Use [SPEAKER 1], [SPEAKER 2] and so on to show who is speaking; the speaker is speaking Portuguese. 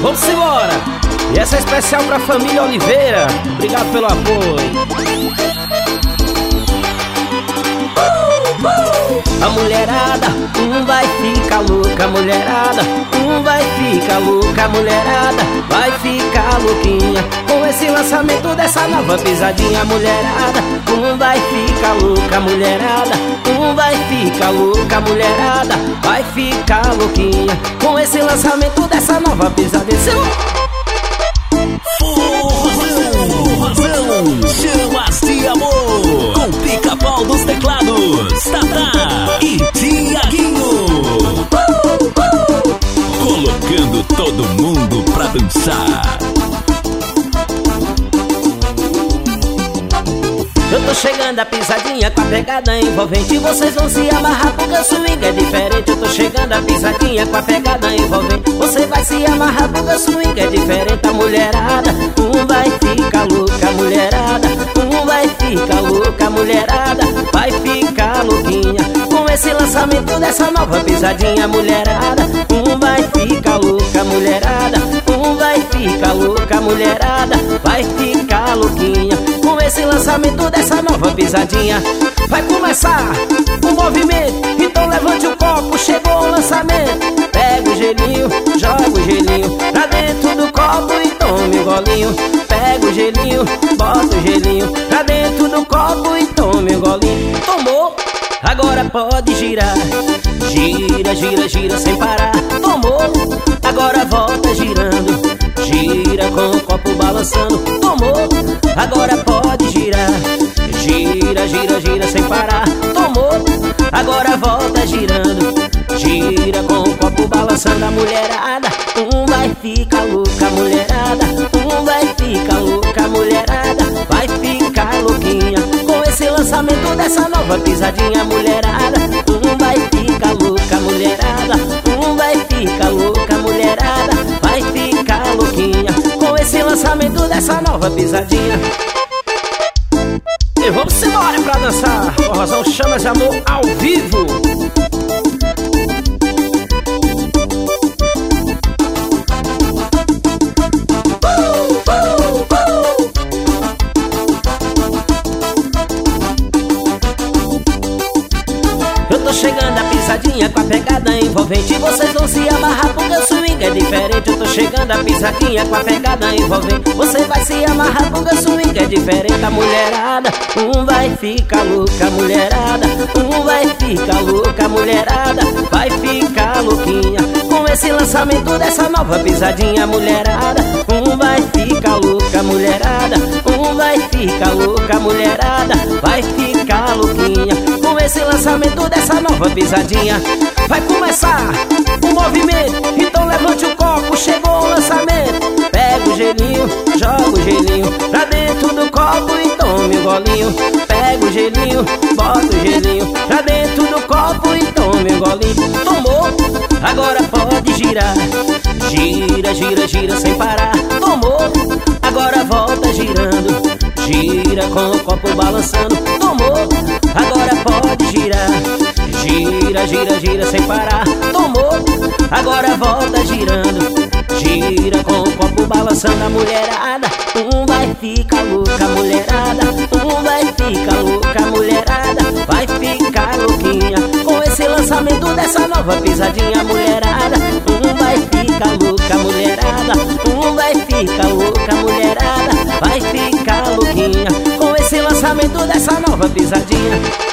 [SPEAKER 1] Vamos embora! E essa é especial pra família Oliveira. Obrigado pelo apoio. A mulherada, vai ficar louca, mulherada, vai ficar louca, mulherada, vai ficar louquinha com esse lançamento dessa nova pisadinha, mulherada, vai ficar louca, mulherada, vai ficar louca, mulherada, vai ficar louquinha com esse lançamento dessa nova pisadinha.
[SPEAKER 2] Forrozão, chamas de amor, com Pica-Pau dos teclados, Tatá e Tiaguinho, colocando todo mundo pra dançar.
[SPEAKER 1] Eu tô chegando a pisadinha com a pegada envolvente. Vocês vão se amarrar porque o swing é diferente. Eu tô chegando a pisadinha com a pegada envolvente. Você vai se amarrar porque o swing é diferente. A mulherada, vai ficar louca, mulherada, vai ficar louca, mulherada, vai ficar louquinha com esse lançamento dessa nova pisadinha, mulherada, vai ficar louca, mulherada, vai ficar louca, mulherada, vai ficar louquinha com esse lançamento dessa nova pisadinha. Vai começar o movimento, então levante o copo, chegou o lançamento. Pega o gelinho, joga o gelinho pra dentro do copo e tome um golinho. Pega o gelinho, bota o gelinho pra dentro do copo e tome um golinho. Tomou, agora pode girar. Gira, gira, gira sem parar. Tomou, agora volta girando. Gira com o copo balançando. Tomou, agora pode girar. Gira, gira, gira sem parar. Tomou, agora volta girando. Gira com o copo balançando. A mulherada, vai ficar louca, mulherada, vai ficar louca, mulherada, vai ficar louquinha com esse lançamento dessa nova pisadinha, mulherada, vai ficar louca, mulherada, vai ficar louca, mulherada, vai ficar louquinha com esse lançamento dessa nova pisadinha. E vamos embora pra dançar Forrozão Chamas de Amor ao vivo. Eu tô chegando a pisadinha com a pegada envolvente. Vocês vão se amarrar porque o swing é diferente. Eu tô chegando a pisadinha com a pegada envolvente. Você vai se amarrar porque o swing é diferente. A mulherada, vai ficar louca, mulherada, vai ficar louca, mulherada, vai ficar louquinha com esse lançamento dessa nova pisadinha, mulherada, vai ficar louca, mulherada, vai ficar louca, mulherada, vai ficar louquinha com esse lançamento dessa nova pisadinha. Vai começar o movimento, então levante o copo, chegou o lançamento. Pega o gelinho, joga o gelinho pra dentro do copo e tome um golinho. Pega o gelinho, bota o gelinho pra dentro do copo e tome um golinho. Tomou, agora pode girar. Gira, gira, gira sem parar. Tomou, agora volta girando. Gira com o copo balançando. Tomou, agora pode girar. Gira, gira, gira sem parar. Tomou, agora volta girando. Gira com o copo balançando. A mulherada, vai ficar louca, mulherada, vai ficar louca, mulherada, vai ficar louquinha com esse lançamento dessa nova pisadinha, mulherada, vai ficar louca, mulherada, vai ficar louca, mulherada, vai ficar louquinha com esse lançamento dessa nova pisadinha.